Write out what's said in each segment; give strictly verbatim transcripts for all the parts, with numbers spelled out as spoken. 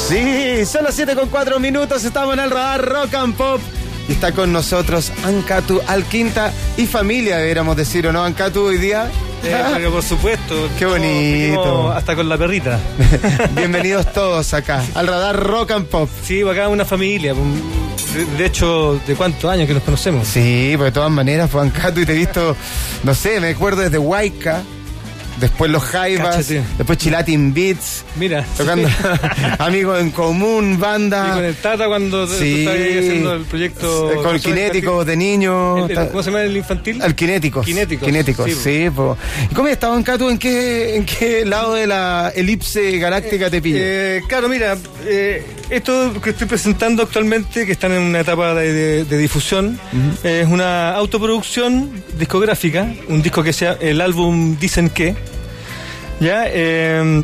Sí, son las siete con cuatro minutos, estamos en el radar Rock and Pop. Y está con nosotros Ancatu Alquinta y familia, deberíamos decir, ¿o no, Ancatu, hoy día? Eh, pero por supuesto. Qué bonito. Hasta con la perrita. Bienvenidos todos acá, al radar Rock and Pop. Sí, acá una familia. De, de hecho, ¿de cuántos años que nos conocemos? Sí, pues de todas maneras, pues Ancatu, y te he visto, no sé, me acuerdo desde Huayca. Después los Jaivas, Cáchate. Después Chilatin Beats. Mira, tocando sí. Amigos en común, banda. Y con el Tata cuando sí. tú estabas ahí haciendo el proyecto. Con el Kinético de niños. El, el, ¿Cómo se llama el infantil? El Kinéticos. Kinéticos. Kinéticos, sí. sí po. ¿Y cómo estaban, Catu? ¿En qué, ¿En qué lado de la elipse galáctica eh, te pilla? Eh, claro, mira, eh, esto que estoy presentando actualmente, que están en una etapa de, de, de difusión, uh-huh. eh, es una autoproducción discográfica, un disco que sea el álbum Dicen Que. Ya, eh,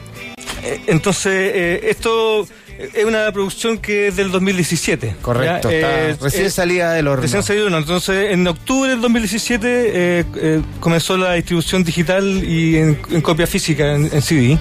entonces eh, esto es una producción que es del dos mil diecisiete. Correcto, está eh, recién eh, salida del horno. Recién salida del horno. Entonces, en octubre del dos mil diecisiete eh, eh, comenzó la distribución digital y en, en copia física, en, en C D.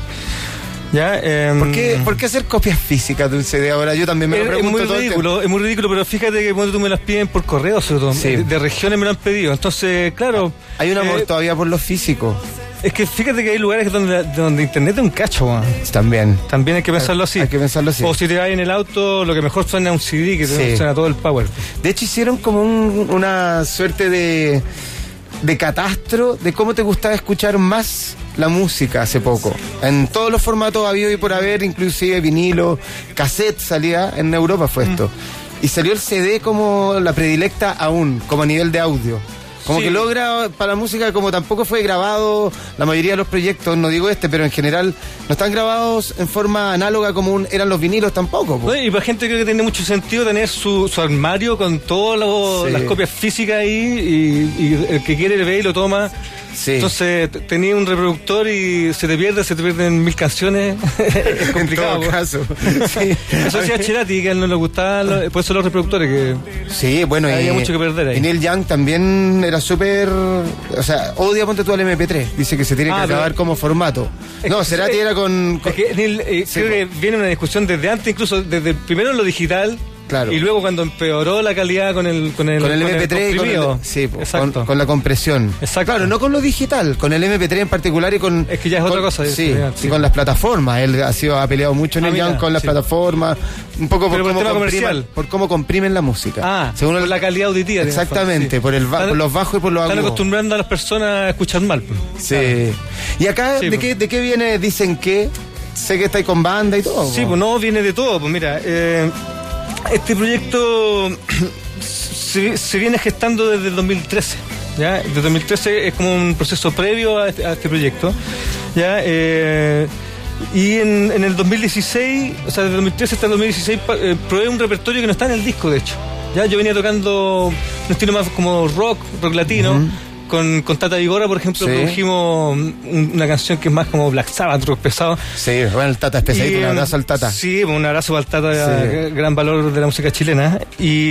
¿Ya? Eh, ¿Por qué, ¿Por qué hacer copias físicas de un C D ahora? Yo también me lo es, pregunto. Es muy todo ridículo, es muy ridículo, pero fíjate que cuando tú me las piden por correo, sobre todo, sí. de, de regiones me lo han pedido. Entonces, claro. Hay un amor eh, todavía por lo físico. Es que fíjate que hay lugares donde, donde internet es un cacho, man. También. También hay que pensarlo así. Hay que pensarlo así. O si te vas en el auto, lo que mejor suena es un C D, que te sí. suena todo el power. De hecho, hicieron como un, una suerte de, de catastro de cómo te gustaba escuchar más la música hace poco. En todos los formatos habido y por haber, inclusive vinilo, cassette salía, en Europa fue esto. Mm. Y salió el C D como la predilecta aún, como a nivel de audio. Como sí. que logra para la música, como tampoco fue grabado la mayoría de los proyectos, no digo este, pero en general no están grabados en forma análoga como un, eran los vinilos tampoco. No, y para gente creo que tiene mucho sentido tener su, su armario con todas sí. las copias físicas ahí y, y el que quiere ve y lo toma. Sí. Entonces tenía un reproductor y se te pierde, se te pierden mil canciones. Es complicado. En todo caso. Sí. Eso sí a Cerati, que a él no le gustaban, por eso los reproductores, que sí, bueno, había y, mucho que perder ahí. Y Neil Young también era súper, o sea, odia, ponte tú al eme pe tres, dice que se tiene ah, que grabar como formato. No, Cerati era con, con... Es que Neil, eh, sí, creo que viene una discusión desde antes, incluso desde primero en lo digital. Claro. Y luego cuando empeoró la calidad con el con el, con el eme pe tres con el y con el, sí, con, con la compresión. Exacto. Claro, no con lo digital, con el eme pe tres en particular y con... Es que ya es con, otra cosa. Sí, sí, y con las plataformas. Él ha sido ha peleado mucho en el Young con las sí. plataformas, un poco por, por cómo comprimen, por cómo comprimen la música. Ah, según por el, la calidad auditiva. Exactamente, sí. por, el, están, por los bajos y por los agudos. Están acostumbrando a las personas a escuchar mal. Sí. Claro. Y acá, sí, ¿de, qué, ¿de qué viene? Dicen que... Sé que estáis con banda y todo. Sí, pues no, viene de todo. Pues mira... Eh, Este proyecto se, se viene gestando desde el dos mil trece. ¿Ya? Desde el dos mil trece es como un proceso previo a este, a este proyecto. ¿Ya? Eh, y en, en el dos mil dieciséis, o sea, desde el dos mil trece hasta el dos mil dieciséis, eh, probé un repertorio que no está en el disco, de hecho. ¿Ya? Yo venía tocando un estilo más como rock, rock latino. Uh-huh. Con, con Tata Vigora, por ejemplo, sí. produjimos una canción que es más como Black Sabbath, rock pesado. Sí, bueno, el Tata es pesadito, un abrazo al Tata. Sí, un abrazo al Tata, sí. gran valor de la música chilena.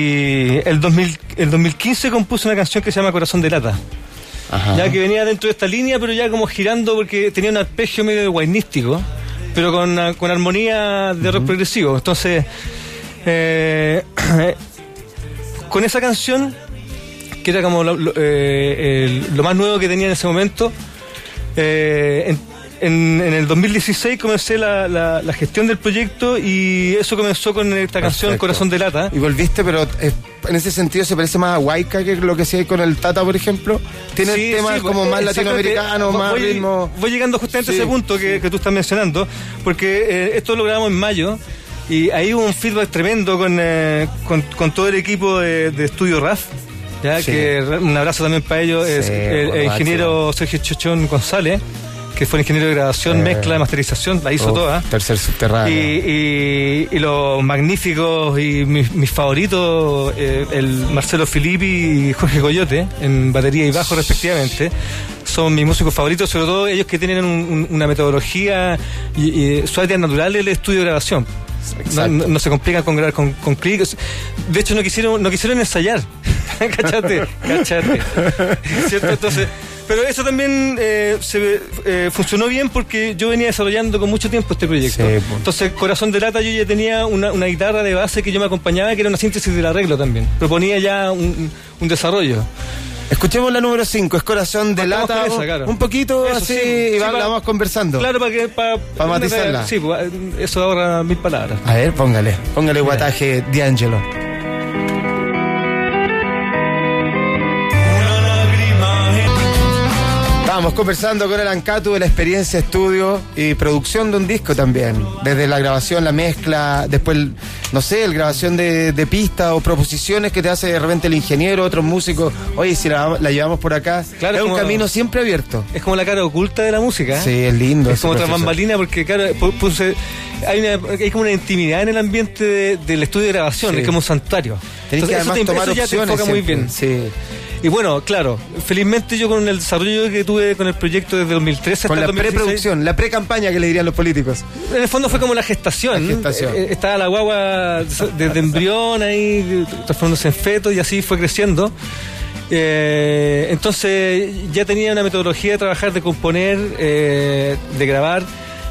Y el, dos mil, el dos mil quince compuse una canción que se llama Corazón de Lata. Ajá. Ya que venía dentro de esta línea, pero ya como girando porque tenía un arpegio medio guainístico, pero con, con armonía de rock uh-huh. progresivo. Entonces, eh, con esa canción... que era como lo, lo, eh, el, lo más nuevo que tenía en ese momento. Eh, en, en, en el dos mil dieciséis comencé la, la, la gestión del proyecto y eso comenzó con esta canción Perfecto. Corazón de Lata. Y volviste, pero eh, en ese sentido se parece más a Huayca que lo que se hay con el Tata, por ejemplo. Tiene sí, temas sí, como más latinoamericanos, más voy, ritmo. Voy llegando justamente sí, a ese punto que, sí. que tú estás mencionando, porque eh, esto lo grabamos en mayo. Y ahí hubo un feedback tremendo con, eh, con, con todo el equipo de, de Estudio R A F. Ya, sí. que un abrazo también para ellos, sí, es el, el ingeniero Sergio Chochón González, que fue el ingeniero de grabación, eh, mezcla, masterización, la hizo oh, toda. Tercer subterráneo. Y, y, y los magníficos y mis, mis favoritos, eh, el Marcelo Filippi y Jorge Coyote, en batería y bajo respectivamente, son mis músicos favoritos, sobre todo ellos que tienen un, un, una metodología y, y suavidad natural en el estudio de grabación. No, no, no se complican con grabar con, con clic. De hecho no quisieron, no quisieron ensayar. Cachate, cachate. ¿Cierto? Entonces, Pero eso también eh, se, eh, funcionó bien porque yo venía desarrollando con mucho tiempo este proyecto. Sí, pues. Entonces, Corazón de Lata, yo ya tenía una, una guitarra de base que yo me acompañaba, que era una síntesis del arreglo también. Proponía ya un, un desarrollo. Escuchemos la número cinco, es Corazón de Partamos Lata. Esa, claro. Un poquito eso, así, sí, y sí, va, pa, la vamos conversando. Claro, para que para pa matizarla. Sí, pues, eso ahorra mil palabras. A ver, póngale, póngale guataje D'Angelo. Estábamos conversando con el Ancatu de la experiencia estudio y producción de un disco también. Desde la grabación, la mezcla, después, no sé, la grabación de, de pistas o proposiciones que te hace de repente el ingeniero, otros músicos. Oye, si la, la llevamos por acá. Claro, es un como, camino siempre abierto. Es como la cara oculta de la música. ¿eh? Sí, es lindo. Es como otra bambalina porque, claro, puse, hay, una, hay como una intimidad en el ambiente de, del estudio de grabación. Sí. Es como un santuario. Tenés que además eso, te, tomar eso ya opciones te enfoca siempre. Muy bien. Sí. Y bueno, claro, felizmente yo con el desarrollo que tuve con el proyecto desde dos mil trece hasta con la dos mil dieciséis, preproducción, la pre-campaña que le dirían los políticos. En el fondo fue como la gestación. La gestación. Eh, estaba la guagua desde embrión ahí, transformándose en feto y así fue creciendo. Eh, entonces ya tenía una metodología de trabajar, de componer, eh, de grabar.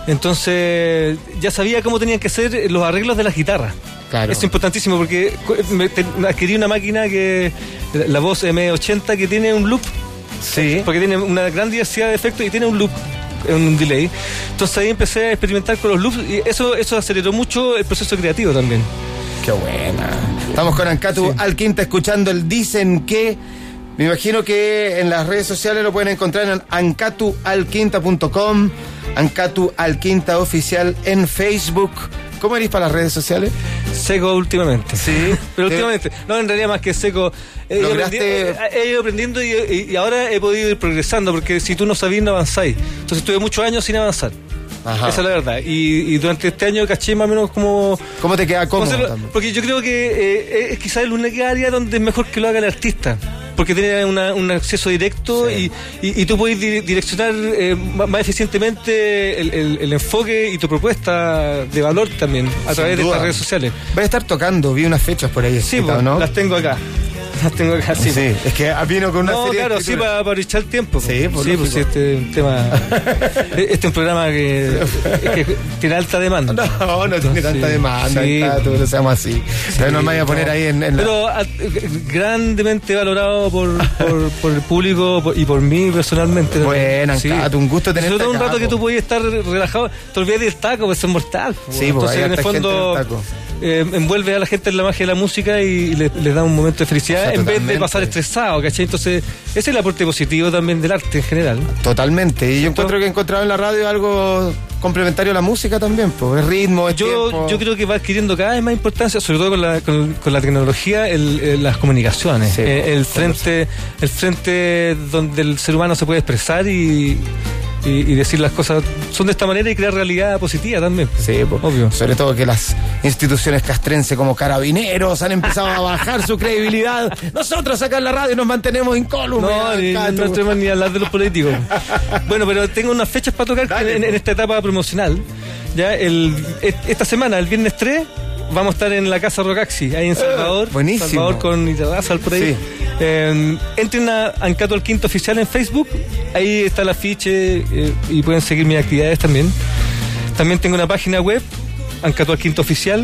Entonces ya sabía cómo tenían que ser los arreglos de las guitarras. Claro. Es importantísimo porque me, te, adquirí una máquina que la Boss M ochenta que tiene un loop. Sí. Porque tiene una gran diversidad de efectos y tiene un loop, un delay. Entonces ahí empecé a experimentar con los loops y eso, eso aceleró mucho el proceso creativo también. Qué buena. Estamos con Ancatu sí. Alquinta escuchando el Dicen Que. Me imagino que en las redes sociales lo pueden encontrar en ancatu alquinta punto com, Ancatu Alquinta Oficial en Facebook. ¿Cómo eres para las redes sociales? Seco últimamente. Sí. Pero últimamente. No, en realidad más que seco. He ido, ¿Lograste... he ido aprendiendo y, y, y ahora he podido ir progresando, porque si tú no sabías no avanzáis. Entonces estuve muchos años sin avanzar. Ajá. Esa es la verdad. Y, y durante este año caché más o menos como... ¿Cómo te queda cómodo? Hacerlo, porque yo creo que eh, es quizás la única área donde es mejor que lo haga el artista. Porque tiene una, un acceso directo sí. y, y, y tú puedes di- direccionar eh, más eficientemente el, el, el enfoque y tu propuesta de valor también a Sin través duda. de estas redes sociales. Vas a estar tocando, vi unas fechas por ahí. Sí, pues, ¿no? Las tengo acá. Las tengo acá, sí. Sí, es que vino con una no, serie claro, sí, para, para echar el tiempo. Sí, por sí, pues este es un tema. Este es un programa que, que tiene alta demanda. No, no Entonces, tiene tanta demanda. Sí, tú lo seamos así. Sí, pero no me voy a poner no, ahí en, en la... Pero a, grandemente valorado por, por, por el público por, y por mí personalmente. Buena, sí. Cato, un gusto tenerte acá. Un rato que tú podías estar relajado, te olvidas del taco, pues es mortal. Sí, pues, entonces en el fondo eh, envuelve a la gente en la magia de la música y les le da un momento de felicidad, o sea, en vez de pasar estresado, ¿cachai? Entonces, ese es el aporte positivo también del arte en general. Totalmente, y yo encuentro que he encontrado en la radio algo complementario a la música también, pues, el ritmo, el yo, tiempo. Yo creo que va adquiriendo cada vez más importancia, sobre todo con la, con, con la tecnología, el, el, las comunicaciones, sí, el, el frente, el frente donde el ser humano se puede expresar y Y, y decir las cosas son de esta manera y crear realidad positiva también. Sí, pues, obvio. Sobre todo que las instituciones castrenses como Carabineros han empezado a bajar su credibilidad. Nosotros acá en la radio nos mantenemos incólumes. No, ni, no entremos ni a hablar de los políticos. Bueno, pero tengo unas fechas para tocar Dale, en, en esta etapa promocional. Ya el, esta semana, el viernes tres, vamos a estar en la Casa Rocaxi, ahí en Salvador. Uh, buenísimo. Salvador con Iterrazal por ahí. Sí. Eh, entren a Ancatu Alquinta Oficial en Facebook, ahí está el afiche eh, y pueden seguir mis actividades también. También tengo una página web, Ancatu Alquinta Oficial.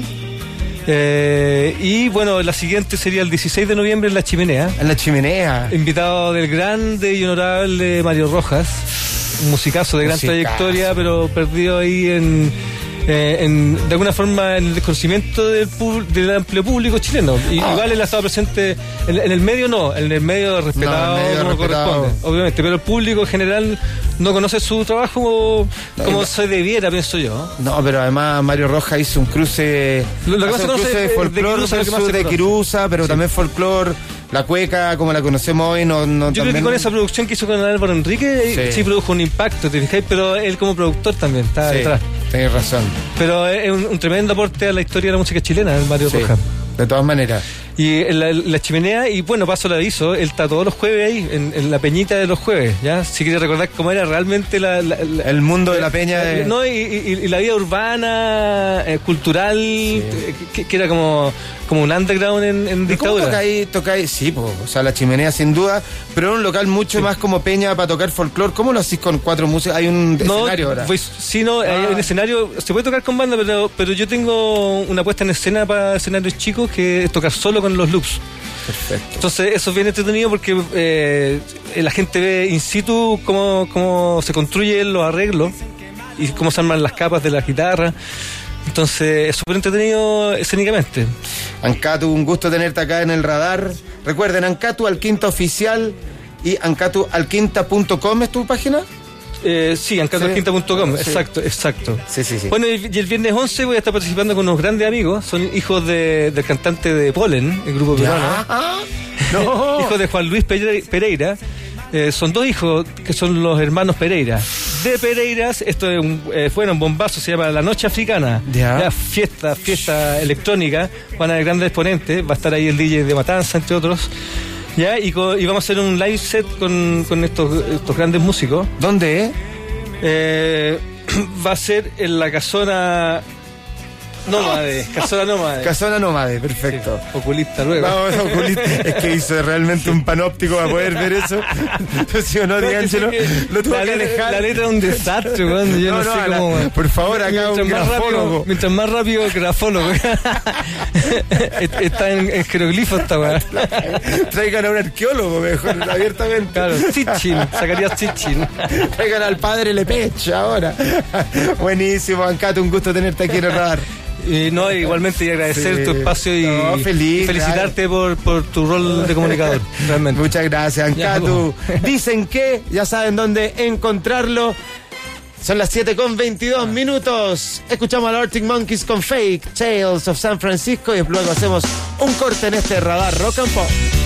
Eh, y bueno, la siguiente sería el dieciséis de noviembre en La Chimenea. En La Chimenea. Invitado del grande y honorable Mario Rojas, un musicazo de gran musicazo. trayectoria, pero perdido ahí en... Eh, en, de alguna forma en el desconocimiento del, pub, del amplio público chileno. Y ah. igual él ha estado presente en, en el medio, no, en el medio respetado, no, el medio como respetado. corresponde, obviamente, pero el público en general no conoce su trabajo como, como no. se debiera, pienso yo. No, pero además Mario Rojas hizo un cruce, lo, lo que hace un cruce de folclore versus de Quirusa, pero sí. también folclore. La cueca, como la conocemos hoy, no... no Yo también... creo que con esa producción que hizo con Álvaro Enrique, sí, sí produjo un impacto, ¿te fijáis? Pero él como productor también está sí, detrás. Tienes razón. Pero es un, un tremendo aporte a la historia de la música chilena, el Mario sí, Rojas. De todas maneras. Y en la, la Chimenea, y bueno, paso el aviso, él está todos los jueves ahí, en, en la peñita de los jueves, ¿ya? Si quieres recordar cómo era realmente la... la, la el mundo de la peña de... No, y, y, y la vida urbana, eh, cultural, sí. que, que era como... como como un underground en, en dictadura. Tocáis, tocáis, sí, po, o sea, La Chimenea sin duda, pero en un local mucho sí. más como peña para tocar folclore. ¿Cómo lo hacís con cuatro músicos? Hay un no, escenario ahora. Pues, sí, no, ah. hay un escenario, se puede tocar con banda, pero, pero yo tengo una puesta en escena para escenarios chicos que es tocar solo con los loops. Perfecto. Entonces eso es bien entretenido porque eh, la gente ve in situ cómo, cómo se construyen los arreglos y cómo se arman las capas de la guitarra. Entonces es súper entretenido escénicamente. Ancatu, un gusto tenerte acá en el radar. Recuerden, Ancatu Alquinta Oficial y ancatu alquinta punto com es tu página. Eh, sí, ancatu alquinta punto com, sí. exacto, exacto. Sí, sí, sí. Bueno, y el viernes once voy a estar participando con unos grandes amigos. Son hijos de, del cantante de Polen, el grupo peruano. No. Hijos de Juan Luis Pereira. Eh, son dos hijos que son los hermanos Pereira. De Pereiras, esto es un, eh, fue un bombazo, se llama La Noche Africana. Ya. Ya, fiesta, fiesta electrónica. Van a haber grandes exponentes. Va a estar ahí el D J de Matanza, entre otros. Ya, y, co- y vamos a hacer un live set con, con estos, estos grandes músicos. ¿Dónde es? Eh, va a ser en la casona Nómade, casona Nómade. Casona Nómade, perfecto. Sí, oculista luego. Vamos, oculista. Es que hizo realmente un panóptico para poder ver eso. ¿Sí o no, D'Angelo? Lo tuvo la que letra, alejar. La letra es un desastre, weón. Yo no, no, no sé la, cómo. Por favor, acá un mientras grafólogo. Rápido, mientras más rápido, grafólogo. Está en, en jeroglifos esta weá. Traigan a un arqueólogo, mejor, abiertamente. Claro, Sitchin, sacaría Sitchin. Traigan al padre Lepeche ahora. Buenísimo, Ancatu, un gusto tenerte aquí en el radar. Y no, igualmente y agradecer sí. tu espacio y, no, feliz, y felicitarte por, por tu rol de comunicador, realmente. Muchas gracias, Ancatu. Dicen que ya saben dónde encontrarlo. Son las siete con veintidós minutos. Escuchamos a los Arctic Monkeys con Fake Tales of San Francisco y luego hacemos un corte en este radar Rock and Pop.